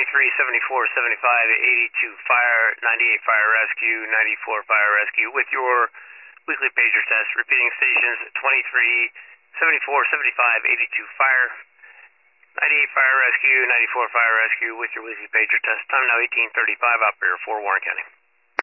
74, 75, 82 fire, 98 fire rescue, 94 fire rescue with your weekly pager test. Repeating stations 23, 74, 75, 82 fire, 98 fire rescue, 94 fire rescue with your weekly pager test. Time now 18:35 out here for Warren County.